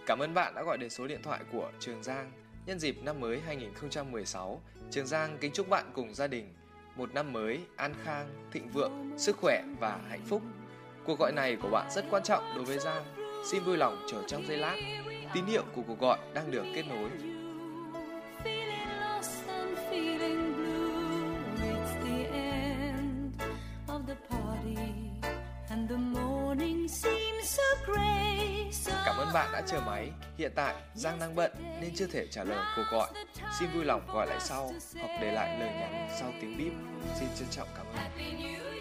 Cảm ơn bạn đã gọi đến số điện thoại của Trường Giang. Nhân dịp năm mới 2016, Trường Giang kính chúc bạn cùng gia đình một năm mới an khang, thịnh vượng, sức khỏe và hạnh phúc. Cuộc gọi này của bạn rất quan trọng đối với Giang. Xin vui lòng chờ trong giây lát. Tín hiệu của cuộc gọi đang được kết nối. Cảm ơn bạn đã chờ máy. Hiện tại Giang đang bận nên chưa thể trả lời cuộc gọi. Xin vui lòng gọi lại sau hoặc để lại lời nhắn sau tiếng bíp. Xin trân trọng cảm ơn.